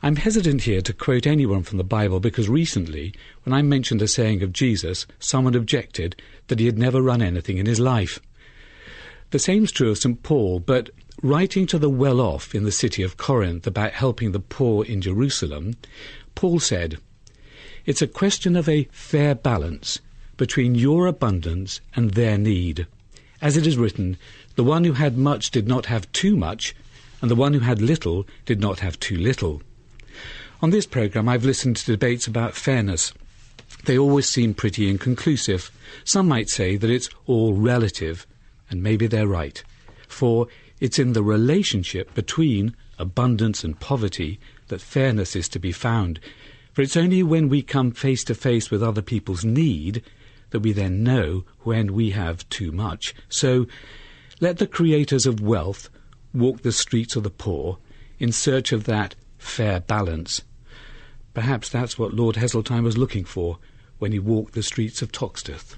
I'm hesitant here to quote anyone from the Bible because recently, when I mentioned a saying of Jesus, someone objected that he had never run anything in his life. The same's true of St. Paul, but writing to the well-off in the city of Corinth about helping the poor in Jerusalem, Paul said, "It's a question of a fair balance between your abundance and their need. As it is written, the one who had much did not have too much, and the one who had little did not have too little." On this programme, I've listened to debates about fairness. They always seem pretty inconclusive. Some might say that it's all relative, and maybe they're right. For it's in the relationship between abundance and poverty that fairness is to be found. For it's only when we come face to face with other people's need that we then know when we have too much. So let the creators of wealth walk the streets of the poor in search of that fair balance. Perhaps that's what Lord Heseltine was looking for when he walked the streets of Toxteth.